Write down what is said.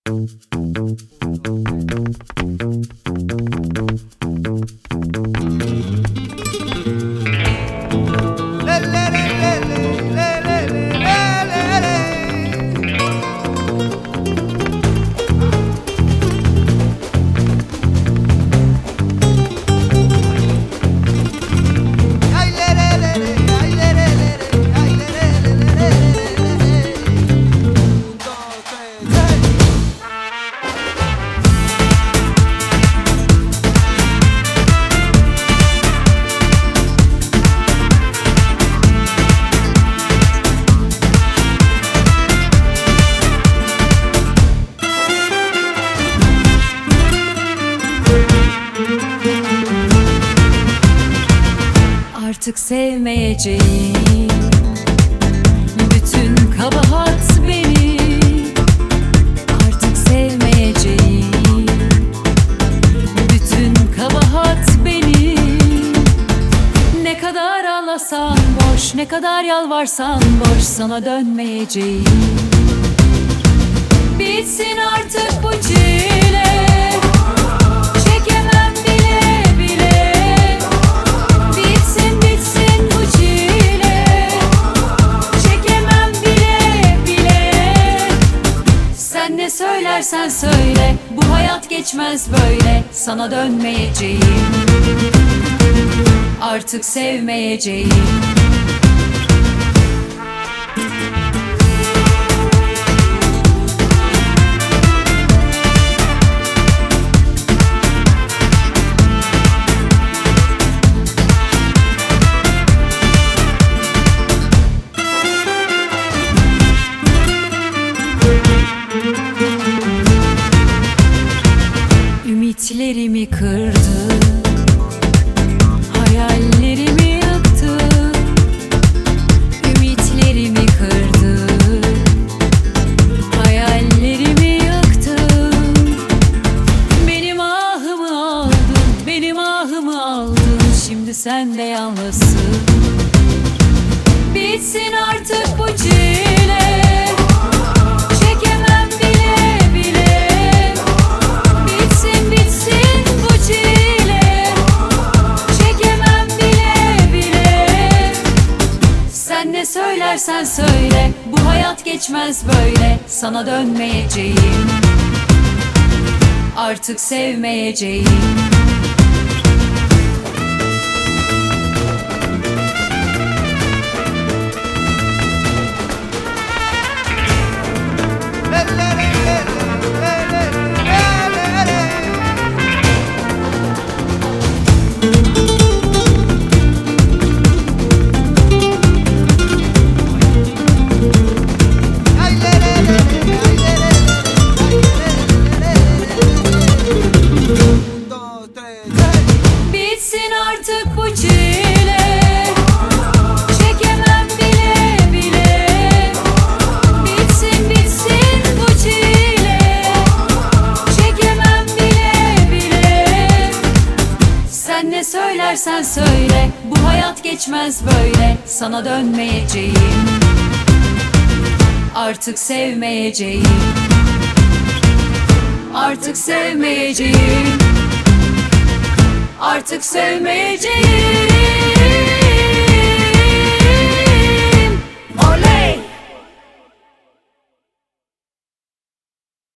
Artık sevmeyeceğim, bütün kabahat benim. Artık sevmeyeceğim, bütün kabahat benim. Ne kadar ağlasan boş, ne kadar yalvarsan boş, sana dönmeyeceğim. Bitsin artık bu çile, çekemem bile bile. Bitsin bitsin bu çile, çekemem bile bile. Sen ne söylersen söyle, bu hayat geçmez böyle. Sana dönmeyeceğim, artık sevmeyeceğim. Ümitlerimi kırdı, hayallerimi yıktı. Ümitlerimi kırdı, hayallerimi yıktı. Benim ahımı aldın, benim ahımı aldın. Şimdi sen de yalnızsın. Bitsin artık bu çile, çekemem bile bile. Bitsin bitsin bu çile, çekemem bile bile. Sen ne söylersen söyle, bu hayat geçmez böyle. Sana dönmeyeceğim, artık sevmeyeceğim. Bitsin artık bu çile, çekemem bile bile. Bitsin bitsin bu çile, çekemem bile bile. Sen ne söylersen söyle, bu hayat geçmez böyle. Sana dönmeyeceğim, artık sevmeyeceğim. Artık sevmeyeceğim, artık sevmeyeceğim.